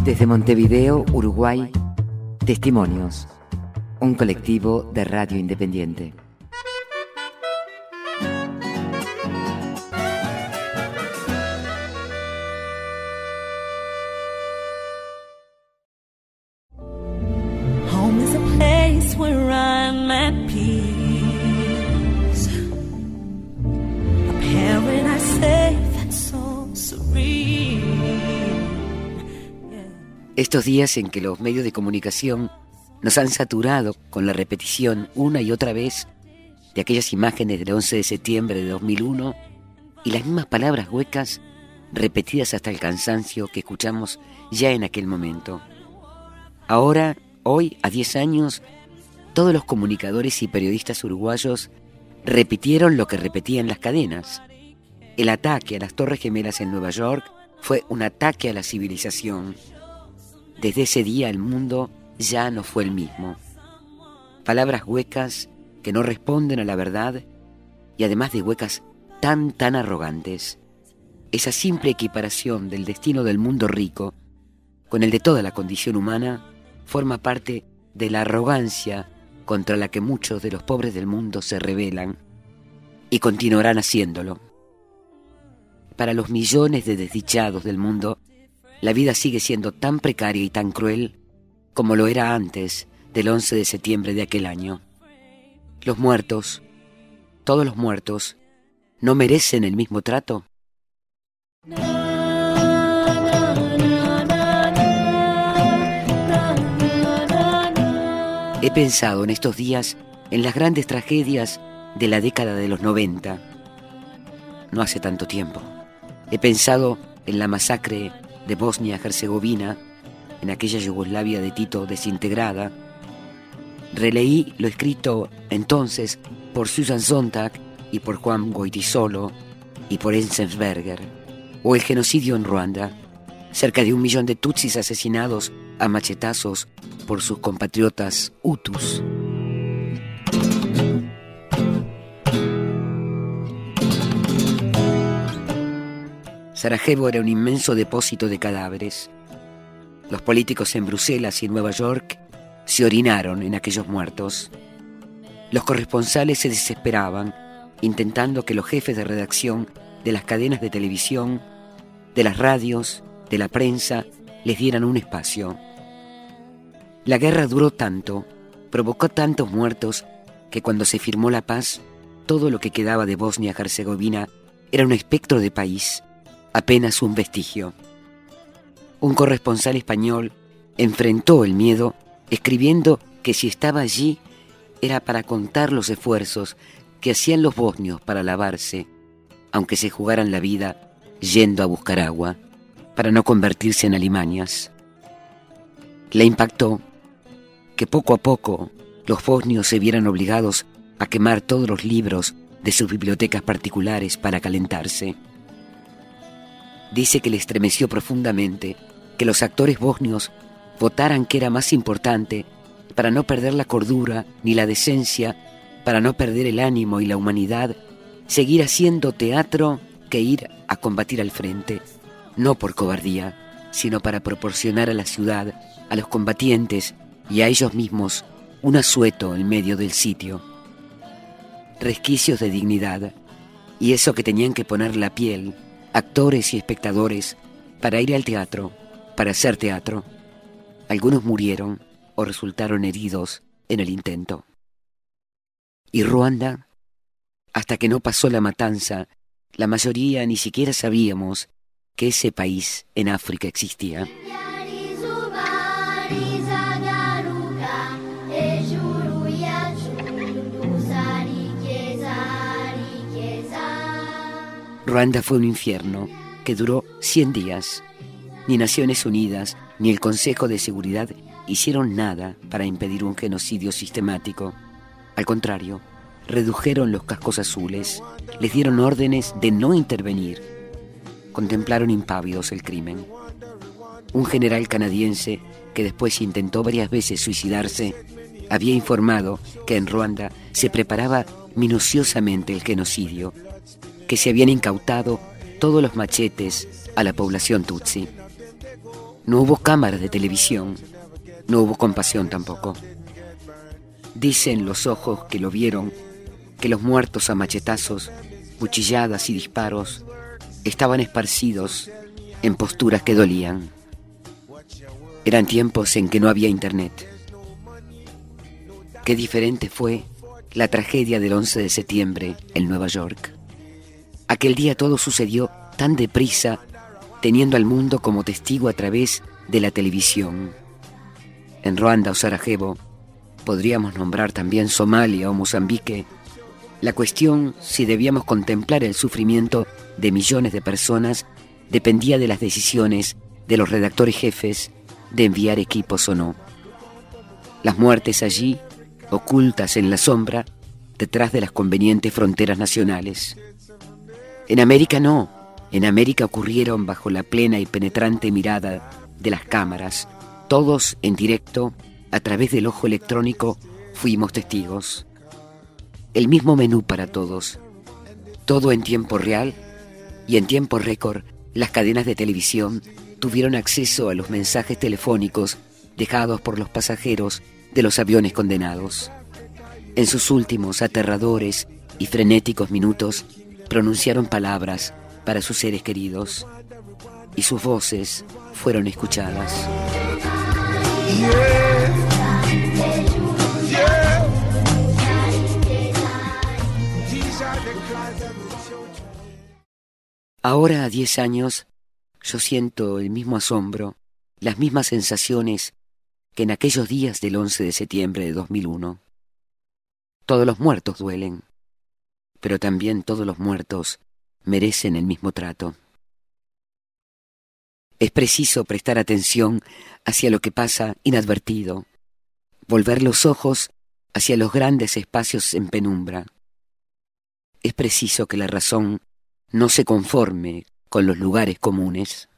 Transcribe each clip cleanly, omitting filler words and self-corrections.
Desde Montevideo, Uruguay, Testimonios, un colectivo de radio independiente. Home is a place where I'm at peace. A paradise safe and so serene. Estos días en que los medios de comunicación nos han saturado con la repetición una y otra vez de aquellas imágenes del 11 de septiembre de 2001 y las mismas palabras huecas repetidas hasta el cansancio que escuchamos ya en aquel momento. Ahora, hoy, a 10 años, todos los comunicadores y periodistas uruguayos repitieron lo que repetían las cadenas. El ataque a las Torres Gemelas en Nueva York fue un ataque a la civilización. Desde ese día el mundo ya no fue el mismo. Palabras huecas que no responden a la verdad y además de huecas tan arrogantes. Esa simple equiparación del destino del mundo rico con el de toda la condición humana forma parte de la arrogancia contra la que muchos de los pobres del mundo se rebelan y continuarán haciéndolo. Para los millones de desdichados del mundo, la vida sigue siendo tan precaria y tan cruel como lo era antes del 11 de septiembre de aquel año. Los muertos, todos los muertos, ¿no merecen el mismo trato? He pensado en estos días en las grandes tragedias de la década de los 90, no hace tanto tiempo. He pensado en la masacre de Bosnia-Herzegovina, en aquella Yugoslavia de Tito desintegrada. Releí lo escrito entonces por Susan Sontag y por Juan Goytisolo y por Enzensberger, o el genocidio en Ruanda, cerca de 1 millón de tutsis asesinados a machetazos por sus compatriotas hutus. Sarajevo era un inmenso depósito de cadáveres. Los políticos en Bruselas y en Nueva York se orinaron en aquellos muertos. Los corresponsales se desesperaban, intentando que los jefes de redacción de las cadenas de televisión, de las radios, de la prensa, les dieran un espacio. La guerra duró tanto, provocó tantos muertos, que cuando se firmó la paz, todo lo que quedaba de Bosnia-Herzegovina era un espectro de país, apenas un vestigio. Un corresponsal español enfrentó el miedo escribiendo que si estaba allí era para contar los esfuerzos que hacían los bosnios para lavarse, aunque se jugaran la vida yendo a buscar agua, para no convertirse en alimañas. Le impactó que poco a poco los bosnios se vieran obligados a quemar todos los libros de sus bibliotecas particulares para calentarse. Dice que le estremeció profundamente que los actores bosnios votaran que era más importante, para no perder la cordura ni la decencia, para no perder el ánimo y la humanidad, seguir haciendo teatro que ir a combatir al frente, no por cobardía, sino para proporcionar a la ciudad, a los combatientes y a ellos mismos un asueto en medio del sitio. Resquicios de dignidad, y eso que tenían que poner la piel, actores y espectadores, para ir al teatro, para hacer teatro. Algunos murieron o resultaron heridos en el intento. Y Ruanda, hasta que no pasó la matanza, la mayoría ni siquiera sabíamos que ese país en África existía. Ruanda fue un infierno que duró 100 días. Ni Naciones Unidas ni el Consejo de Seguridad hicieron nada para impedir un genocidio sistemático. Al contrario, redujeron los cascos azules, les dieron órdenes de no intervenir. Contemplaron impávidos el crimen. Un general canadiense, que después intentó varias veces suicidarse, había informado que en Ruanda se preparaba minuciosamente el genocidio, que se habían incautado todos los machetes a la población tutsi. No hubo cámaras de televisión, no hubo compasión tampoco. Dicen los ojos que lo vieron que los muertos a machetazos, cuchilladas y disparos estaban esparcidos en posturas que dolían. Eran tiempos en que no había internet. Qué diferente fue la tragedia del 11 de septiembre en Nueva York. Aquel día todo sucedió tan deprisa, teniendo al mundo como testigo a través de la televisión. En Ruanda o Sarajevo, podríamos nombrar también Somalia o Mozambique, la cuestión si debíamos contemplar el sufrimiento de millones de personas dependía de las decisiones de los redactores jefes de enviar equipos o no. Las muertes allí, ocultas en la sombra, detrás de las convenientes fronteras nacionales. En América no. En América ocurrieron bajo la plena y penetrante mirada de las cámaras. Todos en directo, a través del ojo electrónico, fuimos testigos. El mismo menú para todos. Todo en tiempo real y en tiempo récord. Las cadenas de televisión tuvieron acceso a los mensajes telefónicos dejados por los pasajeros de los aviones condenados. En sus últimos aterradores y frenéticos minutos pronunciaron palabras para sus seres queridos y sus voces fueron escuchadas. Ahora, a 10 años, yo siento el mismo asombro, las mismas sensaciones que en aquellos días del 11 de septiembre de 2001. Todos los muertos duelen, pero también todos los muertos merecen el mismo trato. Es preciso prestar atención hacia lo que pasa inadvertido, volver los ojos hacia los grandes espacios en penumbra. Es preciso que la razón no se conforme con los lugares comunes.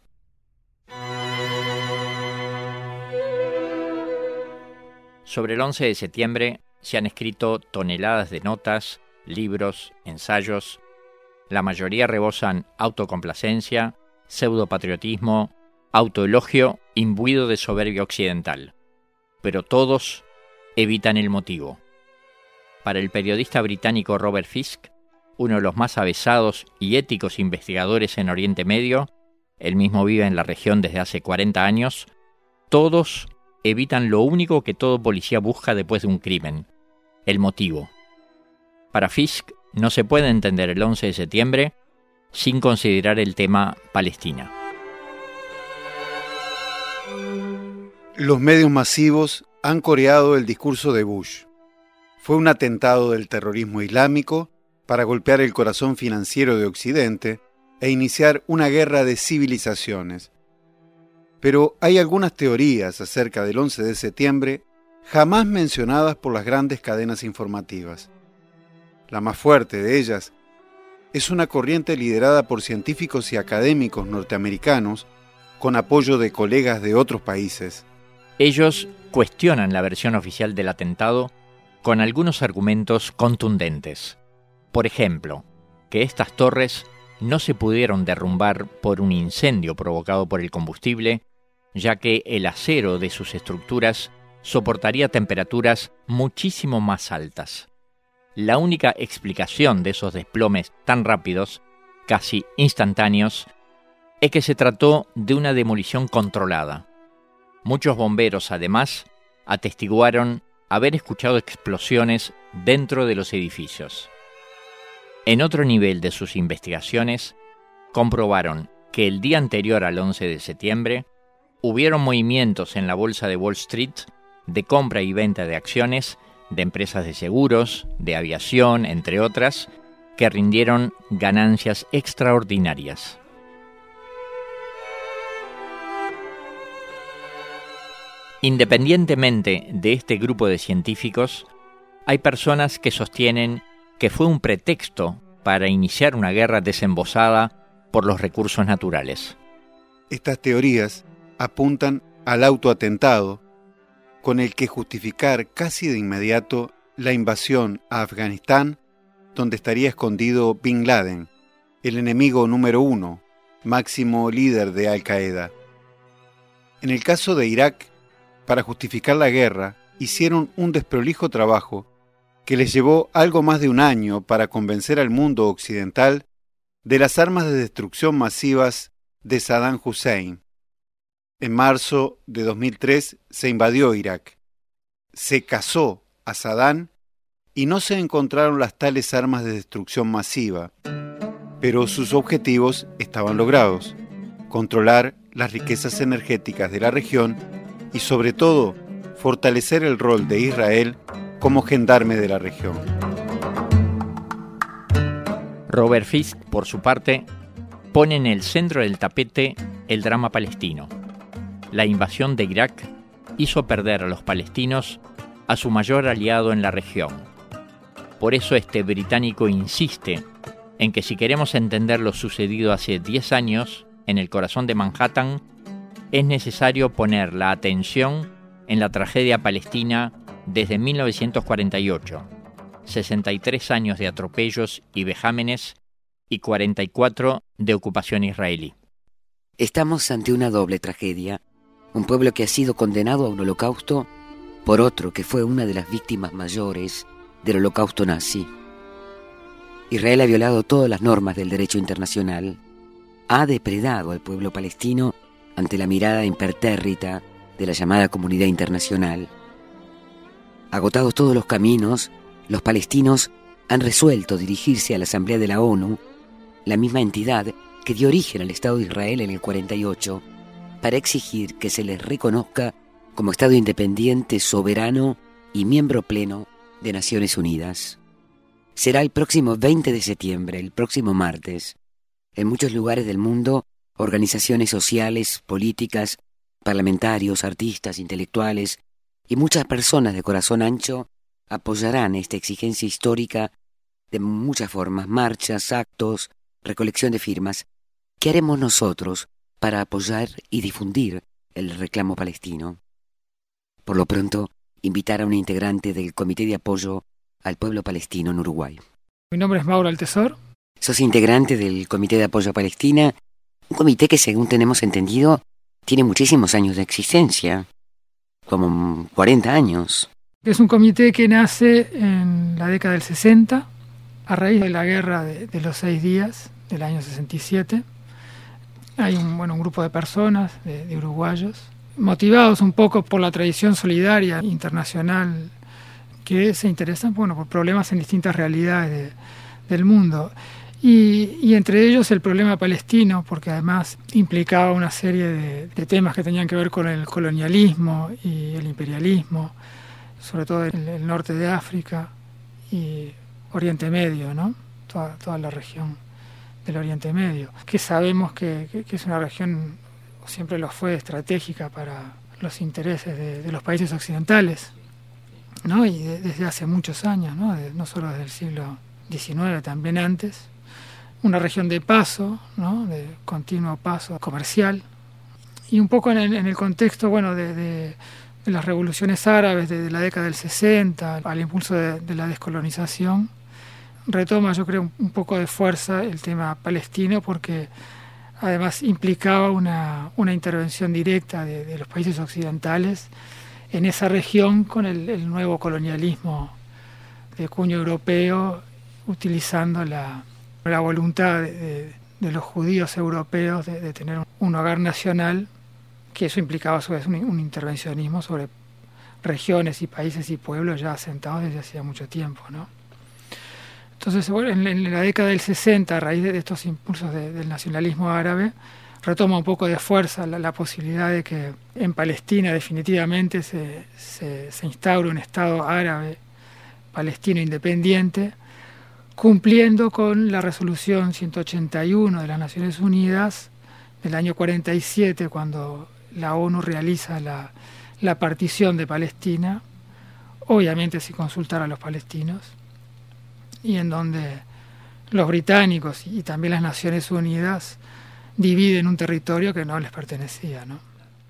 Sobre el 11 de septiembre se han escrito toneladas de notas, libros, ensayos. La mayoría rebosan autocomplacencia, pseudopatriotismo, autoelogio imbuido de soberbia occidental. Pero todos evitan el motivo. Para el periodista británico Robert Fisk, uno de los más avesados y éticos investigadores en Oriente Medio, él mismo vive en la región desde hace 40 años, todos evitan lo único que todo policía busca después de un crimen, el motivo. Para Fisk, no se puede entender el 11 de septiembre sin considerar el tema Palestina. Los medios masivos han coreado el discurso de Bush. Fue un atentado del terrorismo islámico para golpear el corazón financiero de Occidente e iniciar una guerra de civilizaciones. Pero hay algunas teorías acerca del 11 de septiembre jamás mencionadas por las grandes cadenas informativas. La más fuerte de ellas es una corriente liderada por científicos y académicos norteamericanos con apoyo de colegas de otros países. Ellos cuestionan la versión oficial del atentado con algunos argumentos contundentes. Por ejemplo, que estas torres no se pudieron derrumbar por un incendio provocado por el combustible, ya que el acero de sus estructuras soportaría temperaturas muchísimo más altas. La única explicación de esos desplomes tan rápidos, casi instantáneos, es que se trató de una demolición controlada. Muchos bomberos, además, atestiguaron haber escuchado explosiones dentro de los edificios. En otro nivel de sus investigaciones, comprobaron que el día anterior al 11 de septiembre hubieron movimientos en la bolsa de Wall Street de compra y venta de acciones de empresas de seguros, de aviación, entre otras, que rindieron ganancias extraordinarias. Independientemente de este grupo de científicos, hay personas que sostienen que fue un pretexto para iniciar una guerra desembosada por los recursos naturales. Estas teorías apuntan al autoatentado con el que justificar casi de inmediato la invasión a Afganistán, donde estaría escondido Bin Laden, el enemigo número 1, máximo líder de Al-Qaeda. En el caso de Irak, para justificar la guerra, hicieron un desprolijo trabajo que les llevó algo más de un año para convencer al mundo occidental de las armas de destrucción masivas de Saddam Hussein. En marzo de 2003 se invadió Irak, se cazó a Saddam y no se encontraron las tales armas de destrucción masiva, pero sus objetivos estaban logrados: controlar las riquezas energéticas de la región y, sobre todo, fortalecer el rol de Israel como gendarme de la región. Robert Fisk, por su parte, pone en el centro del tapete el drama palestino. La invasión de Irak hizo perder a los palestinos a su mayor aliado en la región. Por eso este británico insiste en que si queremos entender lo sucedido hace 10 años en el corazón de Manhattan, es necesario poner la atención en la tragedia palestina desde 1948, 63 años de atropellos y vejámenes y 44 de ocupación israelí. Estamos ante una doble tragedia, un pueblo que ha sido condenado a un holocausto por otro que fue una de las víctimas mayores del holocausto nazi. Israel ha violado todas las normas del derecho internacional, ha depredado al pueblo palestino ante la mirada impertérrita de la llamada comunidad internacional. Agotados todos los caminos, los palestinos han resuelto dirigirse a la Asamblea de la ONU, la misma entidad que dio origen al Estado de Israel en el 48, para exigir que se les reconozca como Estado independiente, soberano y miembro pleno de Naciones Unidas. Será el próximo 20 de septiembre, el próximo martes. En muchos lugares del mundo, organizaciones sociales, políticas, parlamentarios, artistas, intelectuales y muchas personas de corazón ancho apoyarán esta exigencia histórica de muchas formas: marchas, actos, recolección de firmas. ¿Qué haremos nosotros para apoyar y difundir el reclamo palestino? Por lo pronto, invitar a una integrante del Comité de Apoyo al Pueblo Palestino en Uruguay. Mi nombre es Mauro Altesor. Sos integrante del Comité de Apoyo a Palestina, un comité que, según tenemos entendido, tiene muchísimos años de existencia, como 40 años. Es un comité que nace en la década del 60, a raíz de la guerra de los 6 días del año 67. Hay un grupo de personas, de uruguayos, motivados un poco por la tradición solidaria internacional, que se interesan por problemas en distintas realidades del mundo. Y entre ellos el problema palestino, porque además implicaba una serie de temas que tenían que ver con el colonialismo y el imperialismo, sobre todo el norte de África y Oriente Medio, ¿no? Toda la región del Oriente Medio, que sabemos que es una región, siempre lo fue, estratégica para los intereses de los países occidentales, ¿no? Y desde hace muchos años, ¿no? No solo desde el siglo XIX, también antes. Una región de paso, ¿no? De continuo paso comercial. Y un poco en el contexto de las revoluciones árabes de la década del 60, al impulso de la descolonización, retoma, yo creo, un poco de fuerza el tema palestino, porque además implicaba una intervención directa de los países occidentales en esa región con el nuevo colonialismo de cuño europeo, utilizando la voluntad de los judíos europeos de tener un hogar nacional, que eso implicaba a su vez un intervencionismo sobre regiones y países y pueblos ya asentados desde hacía mucho tiempo, ¿no? Entonces, en la década del 60, a raíz de estos impulsos del nacionalismo árabe, retoma un poco de fuerza la posibilidad de que en Palestina definitivamente se instaure un Estado árabe palestino independiente, cumpliendo con la resolución 181 de las Naciones Unidas del año 47, cuando la ONU realiza la partición de Palestina, obviamente sin consultar a los palestinos, y en donde los británicos y también las Naciones Unidas dividen un territorio que no les pertenecía, ¿no?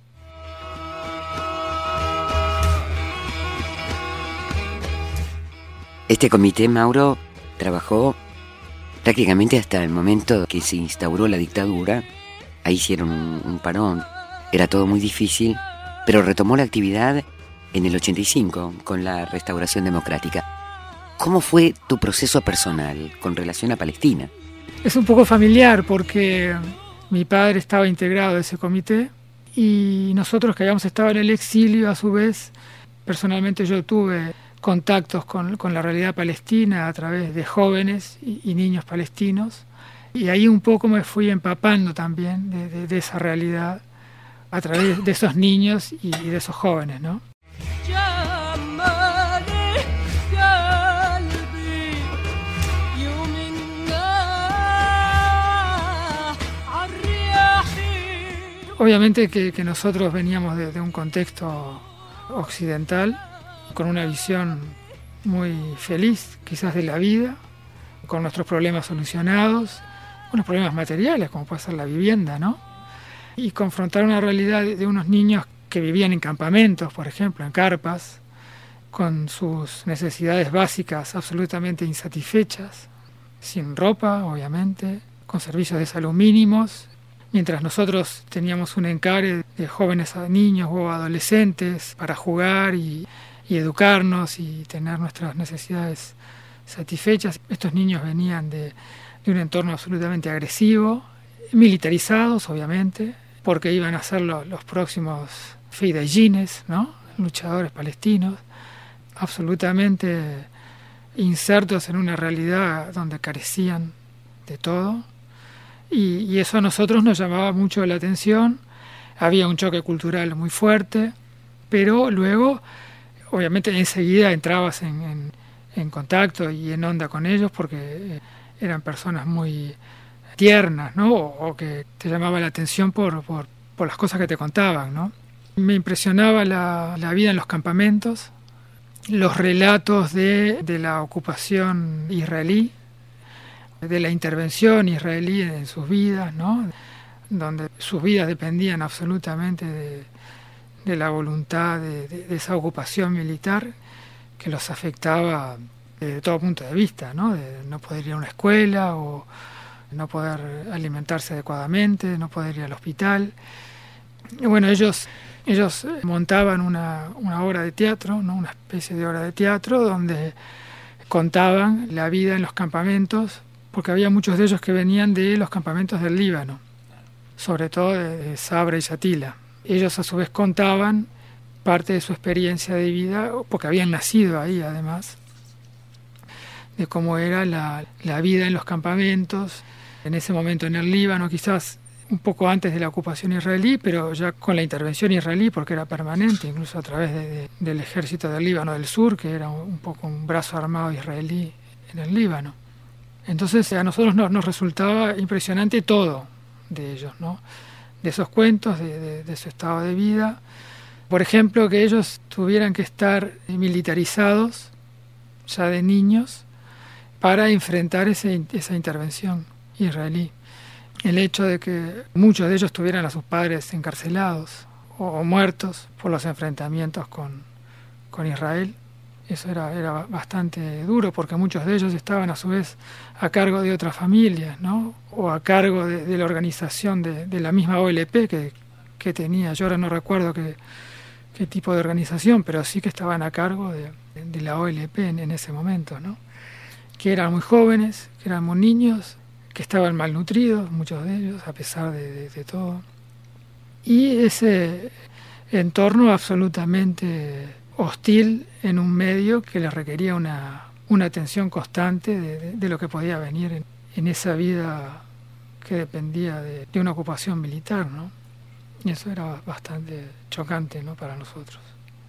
Este comité, Mauro, trabajó prácticamente hasta el momento que se instauró la dictadura. Ahí hicieron un parón. Era todo muy difícil, pero retomó la actividad en el 85 con la Restauración Democrática. ¿Cómo fue tu proceso personal con relación a Palestina? Es un poco familiar porque mi padre estaba integrado a ese comité y nosotros que habíamos estado en el exilio, a su vez, personalmente yo tuve contactos con la realidad palestina a través de jóvenes y niños palestinos, y ahí un poco me fui empapando también de esa realidad a través de esos niños y de esos jóvenes, ¿no? Obviamente que nosotros veníamos de un contexto occidental, con una visión muy feliz, quizás de la vida, con nuestros problemas solucionados, unos problemas materiales, como puede ser la vivienda, ¿no? Y confrontar una realidad de unos niños que vivían en campamentos, por ejemplo, en carpas, con sus necesidades básicas absolutamente insatisfechas, sin ropa, obviamente, con servicios de salud mínimos, mientras nosotros teníamos un encare de jóvenes a niños o adolescentes para jugar y educarnos y tener nuestras necesidades satisfechas. Estos niños venían de un entorno absolutamente agresivo, militarizados, obviamente, porque iban a ser los próximos fidayines, ¿no? Luchadores palestinos, absolutamente insertos en una realidad donde carecían de todo. Y eso a nosotros nos llamaba mucho la atención. Había un choque cultural muy fuerte, pero luego, obviamente, enseguida entrabas en contacto y en onda con ellos porque eran personas muy tiernas, ¿no? O que te llamaba la atención por las cosas que te contaban, ¿no? Me impresionaba la vida en los campamentos, los relatos de la ocupación israelí, de la intervención israelí en sus vidas, ¿no? Donde sus vidas dependían absolutamente de la voluntad de esa ocupación militar que los afectaba desde todo punto de vista, ¿no? De no poder ir a una escuela o no poder alimentarse adecuadamente, no poder ir al hospital. Y bueno, ellos montaban una obra de teatro, ¿no? Una especie de obra de teatro donde contaban la vida en los campamentos, porque había muchos de ellos que venían de los campamentos del Líbano, sobre todo de Sabra y Shatila. Ellos a su vez contaban parte de su experiencia de vida, porque habían nacido ahí además, de cómo era la vida en los campamentos, en ese momento en el Líbano, quizás un poco antes de la ocupación israelí, pero ya con la intervención israelí, porque era permanente, incluso a través del ejército del Líbano del Sur, que era un poco un brazo armado israelí en el Líbano. Entonces a nosotros nos resultaba impresionante todo de ellos, ¿no? De esos cuentos, de su estado de vida. Por ejemplo, que ellos tuvieran que estar militarizados ya de niños para enfrentar esa intervención israelí. El hecho de que muchos de ellos tuvieran a sus padres encarcelados o muertos por los enfrentamientos con Israel. Eso era bastante duro porque muchos de ellos estaban a su vez a cargo de otras familias, ¿no? O a cargo de la organización de la misma OLP que tenía. Yo ahora no recuerdo qué tipo de organización, pero sí que estaban a cargo de la OLP en ese momento, ¿no? Que eran muy jóvenes, que eran muy niños, que estaban malnutridos, muchos de ellos, a pesar de todo. Y ese entorno absolutamente hostil en un medio que les requería una atención constante de lo que podía venir en esa vida que dependía de una ocupación militar, ¿no? Y eso era bastante chocante, ¿no?, para nosotros.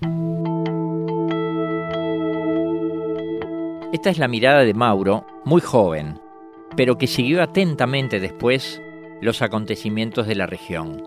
Esta es la mirada de Mauro, muy joven, pero que siguió atentamente después los acontecimientos de la región.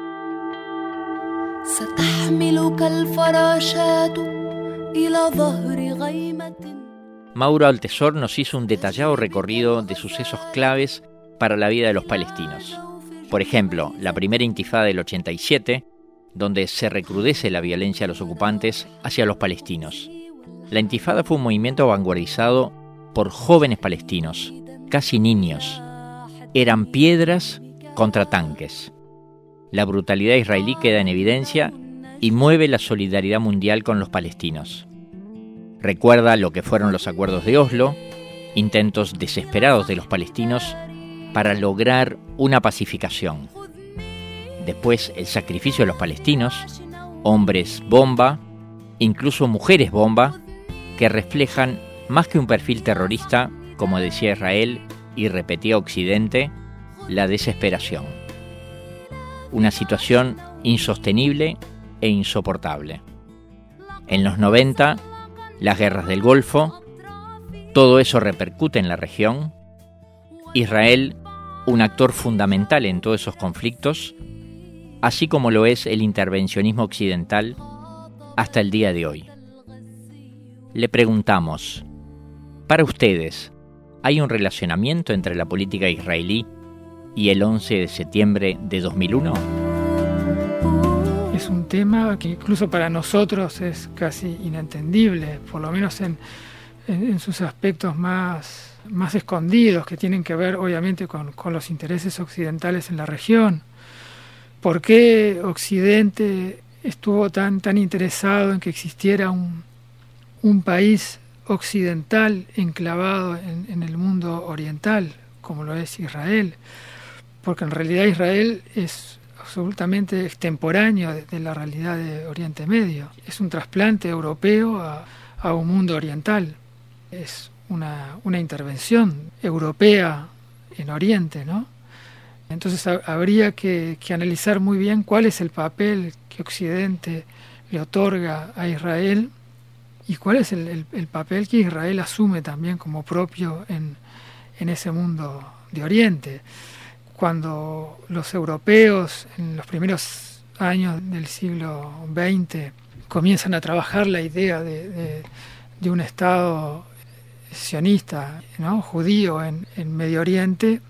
Mauro Altesor nos hizo un detallado recorrido de sucesos claves para la vida de los palestinos. Por ejemplo, la primera intifada del 87, donde se recrudece la violencia de los ocupantes hacia los palestinos. La intifada fue un movimiento vanguardizado por jóvenes palestinos, casi niños. Eran piedras contra tanques. la brutalidad israelí queda en evidencia y mueve la solidaridad mundial con los palestinos. Recuerda lo que fueron los acuerdos de Oslo, intentos desesperados de los palestinos para lograr una pacificación. Después el sacrificio de los palestinos, hombres bomba, incluso mujeres bomba, que reflejan más que un perfil terrorista, como decía Israel y repetía Occidente, la desesperación. Una situación insostenible e insoportable. En los 90, las guerras del Golfo, todo eso repercute en la región. Israel, un actor fundamental en todos esos conflictos, así como lo es el intervencionismo occidental hasta el día de hoy. Le preguntamos, para ustedes, ¿hay un relacionamiento entre la política israelí y el 11 de septiembre de 2001? Es un tema que incluso para nosotros es casi inentendible, por lo menos en sus aspectos más escondidos, que tienen que ver obviamente con los intereses occidentales en la región. ¿Por qué Occidente estuvo tan interesado en que existiera un país occidental enclavado en el mundo oriental, como lo es Israel? Porque en realidad Israel es absolutamente extemporáneo de la realidad de Oriente Medio. Es un trasplante europeo a un mundo oriental. Es una intervención europea en Oriente, ¿no? Entonces habría que analizar muy bien cuál es el papel que Occidente le otorga a Israel y cuál es el papel que Israel asume también como propio en ese mundo de Oriente. Cuando los europeos en los primeros años del siglo XX comienzan a trabajar la idea de un Estado sionista, ¿no?, judío en Medio Oriente,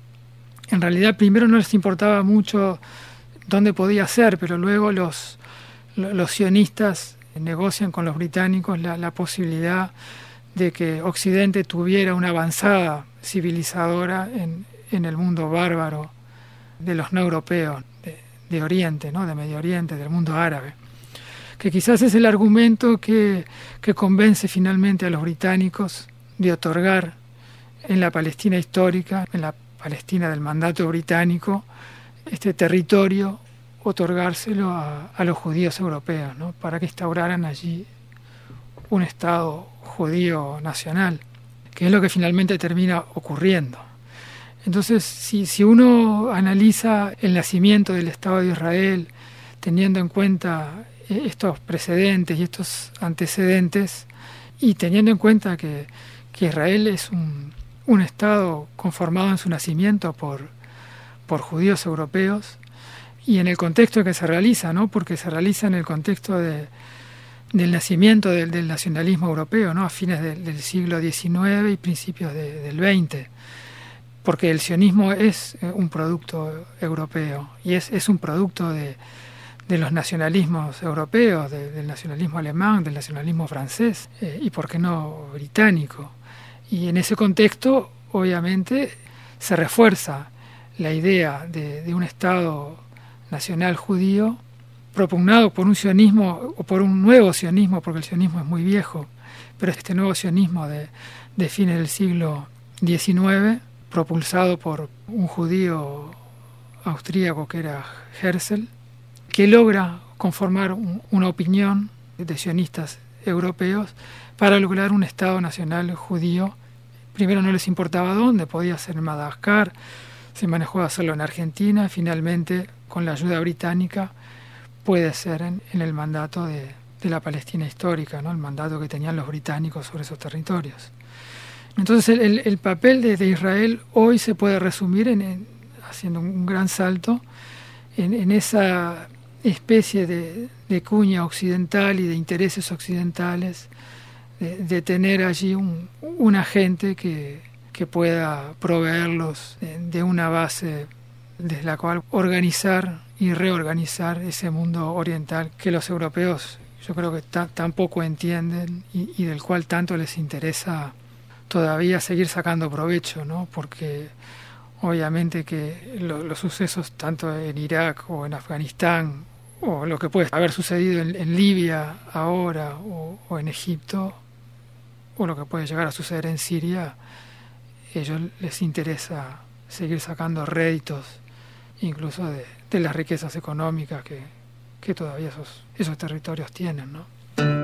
en realidad primero no les importaba mucho dónde podía ser, pero luego los sionistas negocian con los británicos la posibilidad de que Occidente tuviera una avanzada civilizadora en el mundo bárbaro de los no europeos, de Oriente, ¿no?, de Medio Oriente, del mundo árabe. Que quizás es el argumento que convence finalmente a los británicos de otorgar en la Palestina histórica, en la Palestina del mandato británico, este territorio, otorgárselo a los judíos europeos, ¿no?, para que instauraran allí un Estado judío nacional, que es lo que finalmente termina ocurriendo. Entonces, si uno analiza el nacimiento del Estado de Israel, teniendo en cuenta estos precedentes y estos antecedentes, y teniendo en cuenta que Israel es un Estado conformado en su nacimiento por judíos europeos, y en el contexto que se realiza, ¿no?, porque se realiza en el contexto del nacimiento del nacionalismo europeo, ¿no?, a fines del siglo XIX y principios del XX, porque el sionismo es un producto europeo y es un producto de los nacionalismos europeos, del nacionalismo alemán, del nacionalismo francés y, por qué no, británico. Y en ese contexto, obviamente, se refuerza la idea de un Estado nacional judío propugnado por un sionismo o por un nuevo sionismo, porque el sionismo es muy viejo, pero este nuevo sionismo de fines del siglo XIX, propulsado por un judío austríaco que era Herzl, que logra conformar una opinión de sionistas europeos para lograr un Estado nacional judío. Primero no les importaba dónde, podía ser en Madagascar, se manejó a hacerlo en Argentina, finalmente con la ayuda británica puede ser en el mandato de la Palestina histórica, ¿no?, el mandato que tenían los británicos sobre esos territorios. Entonces el papel de Israel hoy se puede resumir haciendo un gran salto en esa especie de cuña occidental y de intereses occidentales, de tener allí un agente que pueda proveerlos de una base desde la cual organizar y reorganizar ese mundo oriental que los europeos, yo creo que tampoco entienden y del cual tanto les interesa todavía seguir sacando provecho, ¿no?, porque Obviamente que los sucesos tanto en Irak o en Afganistán, o lo que puede haber sucedido en Libia ahora o en Egipto, o lo que puede llegar a suceder en Siria, a ellos les interesa seguir sacando réditos incluso de las riquezas económicas que todavía esos territorios tienen, ¿no?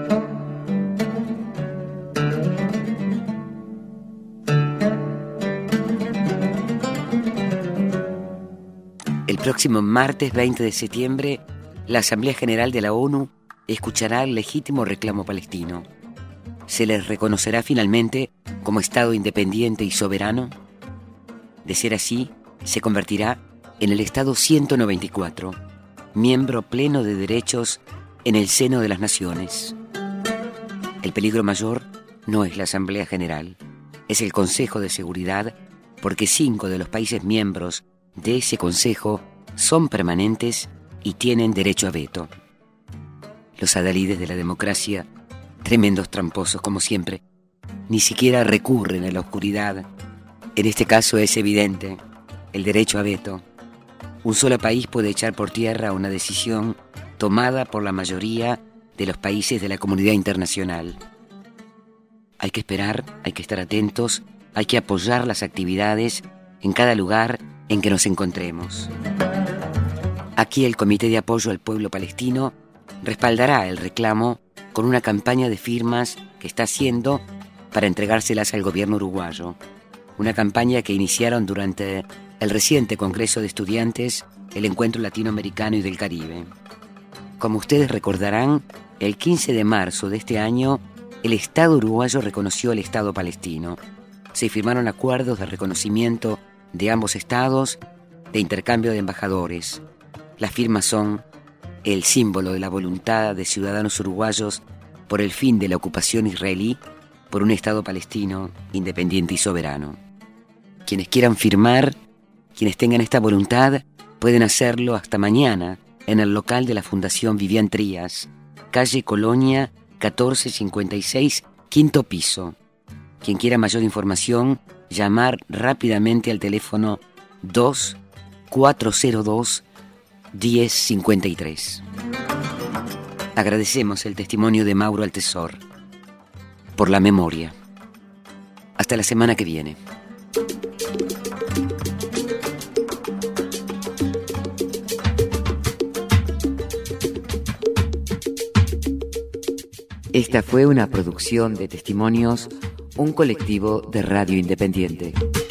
El próximo martes 20 de septiembre, la Asamblea General de la ONU escuchará el legítimo reclamo palestino. ¿Se les reconocerá finalmente como Estado independiente y soberano? De ser así, se convertirá en el Estado 194, miembro pleno de derechos en el seno de las naciones. El peligro mayor no es la Asamblea General, es el Consejo de Seguridad, porque 5 de los países miembros de ese Consejo son permanentes y tienen derecho a veto. Los adalides de la democracia, tremendos tramposos como siempre, ni siquiera recurren a la oscuridad. En este caso es evidente, el derecho a veto. Un solo país puede echar por tierra una decisión tomada por la mayoría de los países de la comunidad internacional. Hay que esperar, hay que estar atentos, hay que apoyar las actividades en cada lugar en que nos encontremos. Aquí el Comité de Apoyo al Pueblo Palestino respaldará el reclamo con una campaña de firmas que está haciendo para entregárselas al gobierno uruguayo. Una campaña que iniciaron durante el reciente Congreso de Estudiantes, el Encuentro Latinoamericano y del Caribe. Como ustedes recordarán, el 15 de marzo de este año, el Estado uruguayo reconoció el Estado palestino. Se firmaron acuerdos de reconocimiento de ambos estados, de intercambio de embajadores. Las firmas son el símbolo de la voluntad de ciudadanos uruguayos por el fin de la ocupación israelí por un Estado palestino independiente y soberano. Quienes quieran firmar, quienes tengan esta voluntad, pueden hacerlo hasta mañana en el local de la Fundación Vivian Trías, calle Colonia 1456, quinto piso. Quien quiera mayor información, llamar rápidamente al teléfono 2402-1053. Agradecemos el testimonio de Mauro Altesor por la memoria. Hasta la semana que viene. Esta fue una producción de Testimonios, un colectivo de radio independiente.